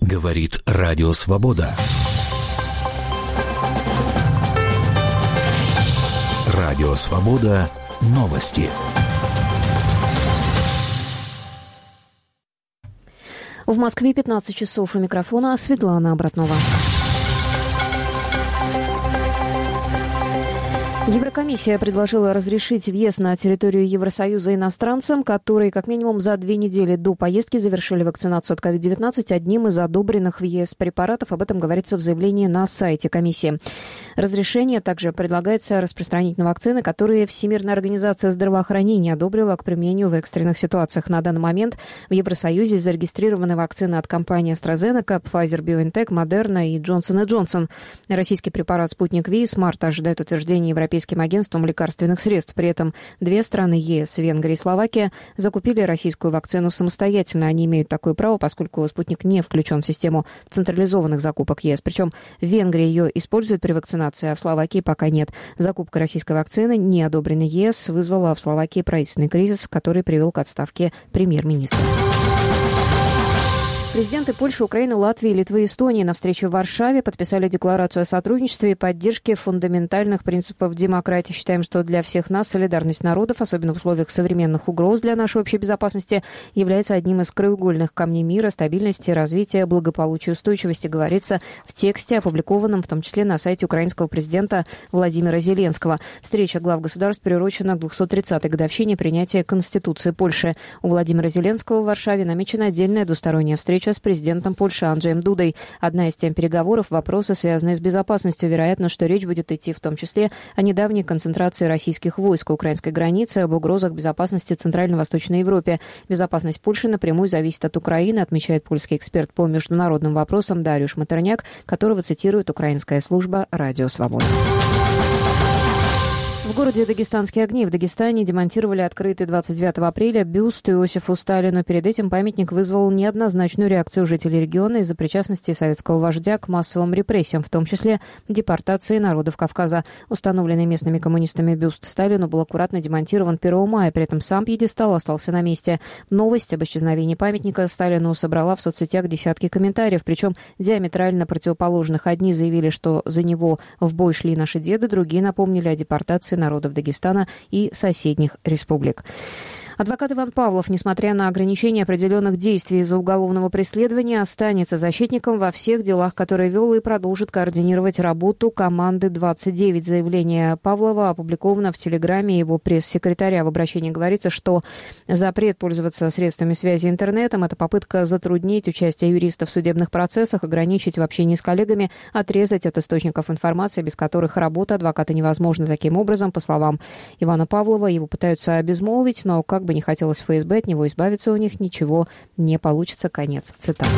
Говорит Радио Свобода. Радио Свобода. Новости. В Москве 15 часов. У микрофона Светлана Обратнова. Еврокомиссия предложила разрешить въезд на территорию Евросоюза иностранцам, которые как минимум за 2 недели до поездки завершили вакцинацию от COVID-19 одним из одобренных в ЕС препаратов. Об этом говорится в заявлении на сайте комиссии. Разрешение также предлагается распространить на вакцины, которые Всемирная организация здравоохранения одобрила к применению в экстренных ситуациях. На данный момент в Евросоюзе зарегистрированы вакцины от компаний AstraZeneca, Pfizer-BioNTech, Moderna и Johnson & Johnson. Российский препарат «Спутник Ви» с марта ожидает утверждения Европейским агентством лекарственных средств. При этом 2 страны ЕС, Венгрия и Словакия, закупили российскую вакцину самостоятельно. Они имеют такое право, поскольку «Спутник» не включен в систему централизованных закупок ЕС. Причем в Венгрии ее используют при вакцинации, а в Словакии пока нет. Закупка российской вакцины, не одобренной ЕС, вызвала в Словакии правительственный кризис, который привел к отставке премьер-министра. Президенты Польши, Украины, Латвии, Литвы и Эстонии на встрече в Варшаве подписали декларацию о сотрудничестве и поддержке фундаментальных принципов демократии. Считаем, что для всех нас солидарность народов, особенно в условиях современных угроз для нашей общей безопасности, является одним из краеугольных камней мира, стабильности, развития, благополучия и устойчивости, говорится в тексте, опубликованном в том числе на сайте украинского президента Владимира Зеленского. Встреча глав государств приурочена к 230-й годовщине принятия Конституции Польши. У Владимира Зеленского в Варшаве намечена отдельная двусторонняя встреча с президентом Польши Анджеем Дудой. Одна из тем переговоров – вопросы, связанные с безопасностью. Вероятно, что речь будет идти в том числе о недавней концентрации российских войск у украинской границы, об угрозах безопасности Центрально-Восточной Европе. Безопасность Польши напрямую зависит от Украины, отмечает польский эксперт по международным вопросам Дариуш Матерняк, которого цитирует украинская служба «Радио Свобода». В городе Дагестанские огни в Дагестане демонтировали открытый 29 апреля бюст Иосифу Сталину. Перед этим памятник вызвал неоднозначную реакцию жителей региона из-за причастности советского вождя к массовым репрессиям, в том числе депортации народов Кавказа. Установленный местными коммунистами бюст Сталину был аккуратно демонтирован 1 мая, при этом сам пьедестал остался на месте. Новость об исчезновении памятника Сталину собрала в соцсетях десятки комментариев, причем диаметрально противоположных. Одни заявили, что за него в бой шли наши деды, другие напомнили о депортации народов Дагестана и соседних республик. Адвокат Иван Павлов, несмотря на ограничения определенных действий из-за уголовного преследования, останется защитником во всех делах, которые вел, и продолжит координировать работу команды 29. Заявление Павлова опубликовано в Телеграме его пресс-секретаря. В обращении говорится, что запрет пользоваться средствами связи интернетом – это попытка затруднить участие юриста в судебных процессах, ограничить в общении с коллегами, отрезать от источников информации, без которых работа адвоката невозможна. Таким образом, по словам Ивана Павлова, его пытаются обезмолвить, но как бы не хотелось ФСБ от него избавиться, у них ничего не получится. Конец цитаты.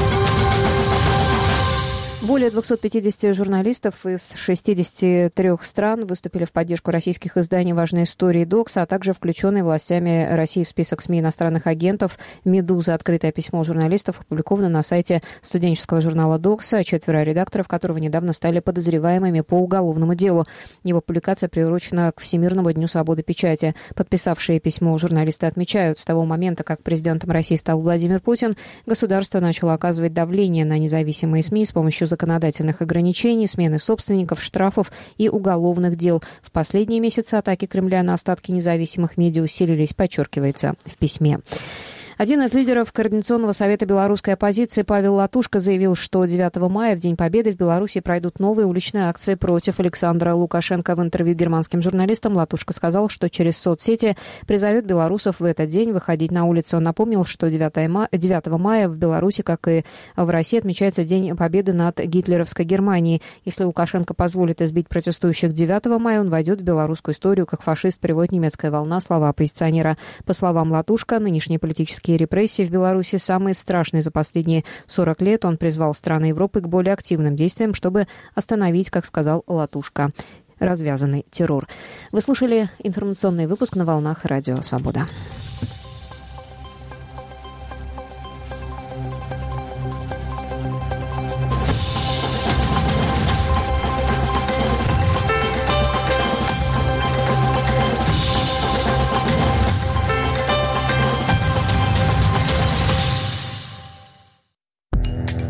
Более 250 журналистов из 63 стран выступили в поддержку российских изданий «Важные истории» «Докса», а также включенные властями России в список СМИ иностранных агентов «Медуза». Открытое письмо журналистов опубликовано на сайте студенческого журнала «Докса», 4 редакторов которого недавно стали подозреваемыми по уголовному делу. Его публикация приурочена к Всемирному дню свободы печати. Подписавшие письмо журналисты отмечают, с того момента, как президентом России стал Владимир Путин, государство начало оказывать давление на независимые СМИ с помощью законодательных ограничений, смены собственников, штрафов и уголовных дел. В последние месяцы атаки Кремля на остатки независимых медиа усилились, подчеркивается в письме. Один из лидеров Координационного совета белорусской оппозиции Павел Латушко заявил, что 9 мая, в День Победы, в Беларуси пройдут новые уличные акции против Александра Лукашенко. В интервью германским журналистам Латушко сказал, что через соцсети призовет белорусов в этот день выходить на улицу. Он напомнил, что 9 мая в Беларуси, как и в России, отмечается День Победы над гитлеровской Германией. Если Лукашенко позволит избить протестующих 9 мая, он войдет в белорусскую историю как фашист, приводит немецкая волна, слова оппозиционера. По словам Латушко, нынешние политические репрессии в Беларуси самые страшные за последние 40 лет. Он призвал страны Европы к более активным действиям, чтобы остановить, как сказал Латушко, развязанный террор. Вы слушали информационный выпуск на волнах Радио Свобода.